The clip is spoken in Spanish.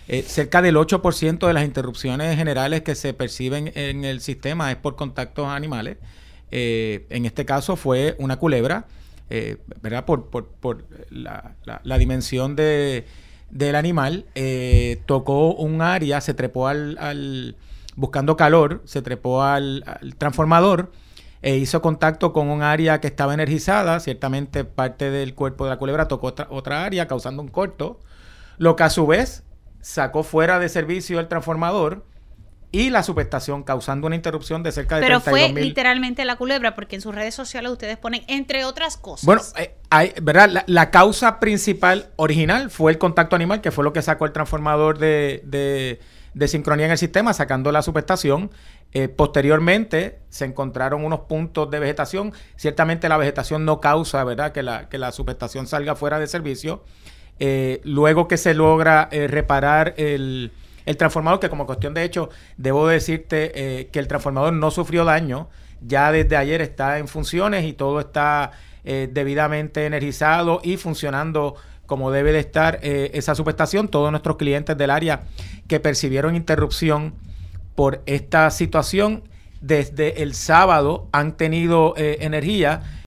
Cerca del 8% de las interrupciones generales que se perciben en el sistema es por contactos animales. En este caso fue una culebra, ¿verdad? Por la dimensión del animal. Tocó un área, se trepó buscando calor, se trepó al transformador, hizo contacto con un área que estaba energizada. Ciertamente parte del cuerpo de la culebra tocó otra área, causando un corto, lo que a su vez sacó fuera de servicio el transformador y la subestación, causando una interrupción de cerca de 32,000. Pero fue literalmente la culebra, porque en sus redes sociales ustedes ponen, entre otras cosas. Bueno, ¿verdad? La causa principal original fue el contacto animal, que fue lo que sacó el transformador de sincronía en el sistema, sacando la subestación. Posteriormente se encontraron unos puntos de vegetación. Ciertamente la vegetación no causa, ¿verdad?, que la subestación salga fuera de servicio. Luego que se logra reparar el transformador, que como cuestión de hecho, debo decirte que el transformador no sufrió daño. Ya desde ayer está en funciones y todo está debidamente energizado y funcionando como debe de estar esa subestación. Todos nuestros clientes del área que percibieron interrupción por esta situación, desde el sábado han tenido energía.